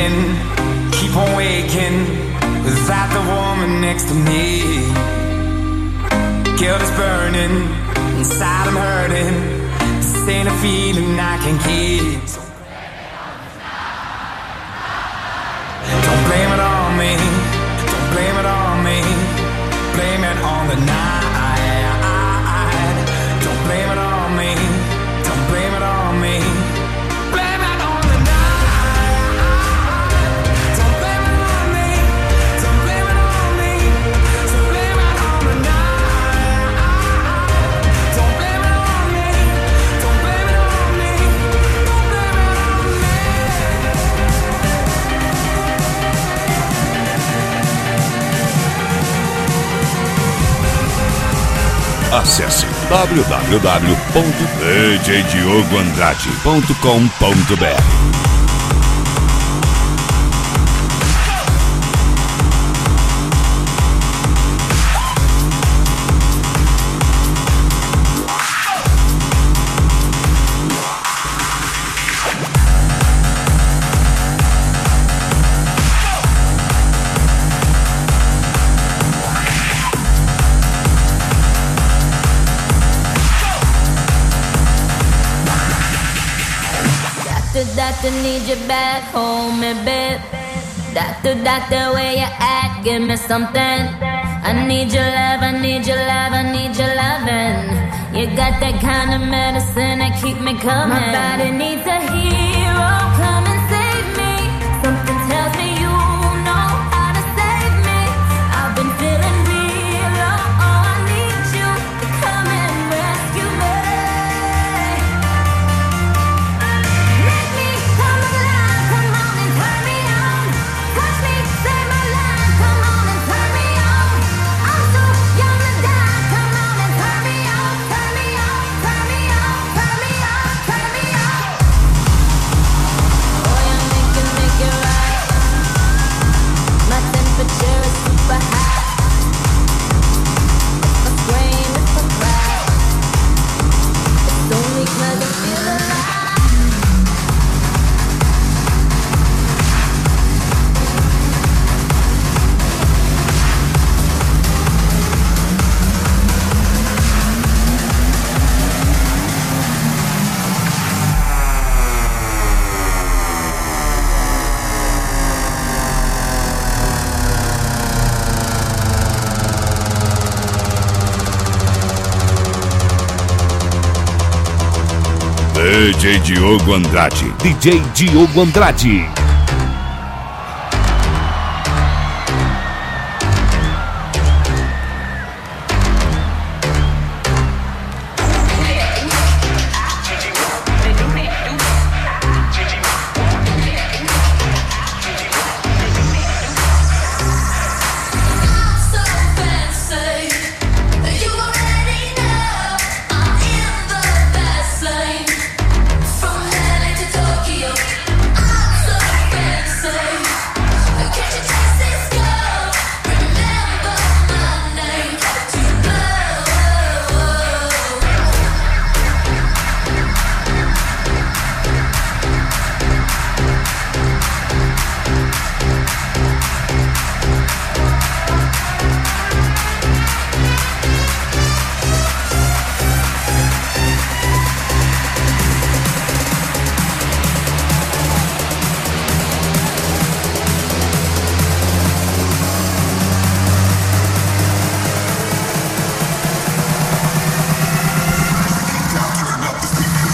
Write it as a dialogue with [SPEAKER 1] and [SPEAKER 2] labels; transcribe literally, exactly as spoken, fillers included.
[SPEAKER 1] burning, keep on waking without the woman next to me. Guilt is burning, inside I'm hurting. This ain't a feeling I can keep. Don't blame it on me, don't blame it on me. Blame it on the night. Don't blame it on me, don't blame it on me. Blame it on the night. Don't blame it on me, don't blame it on me. So blame it on the night. Don't blame it on me, don't blame it on me. Don't blame it on me.
[SPEAKER 2] Acesse w w w ponto d j diogo andrade ponto com ponto b r.
[SPEAKER 3] Doctor, need you back home, me babe. Doctor, doctor, where you at? Give me something. I need your love, I need your love, I need your loving. You got that kind of medicine that keep me coming. My body needs a hero, come and save me. Something tells me you know how to save me. I've been feeling real low, oh, I need you to come and rescue me.
[SPEAKER 2] D J Diogo Andrade. D J Diogo Andrade.